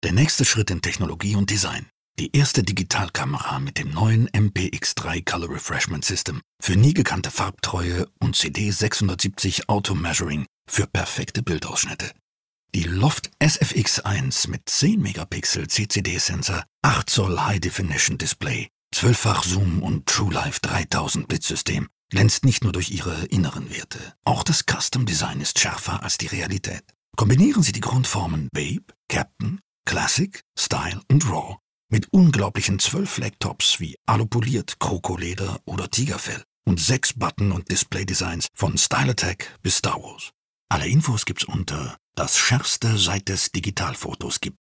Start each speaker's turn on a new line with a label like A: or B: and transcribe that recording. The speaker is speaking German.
A: Der nächste Schritt in Technologie und Design. Die erste Digitalkamera mit dem neuen MPX3 Color Refreshment System für nie gekannte Farbtreue und CD 670 Auto Measuring für perfekte Bildausschnitte. Die Loft SFX1 mit 10 Megapixel CCD-Sensor, 8 Zoll High Definition Display, 12-fach Zoom und TrueLife 3000 Blitzsystem glänzt nicht nur durch ihre inneren Werte. Auch das Custom Design ist schärfer als die Realität. Kombinieren Sie die Grundformen Babe, Captain, Classic, Style und Raw mit unglaublichen 12 Flagtops wie Alupoliert, Krokoleder oder Tigerfell und 6 Button- und Display-Designs von Style Attack bis Star Wars. Alle Infos gibt's unter das Schärfste, seit es Digitalfotos gibt.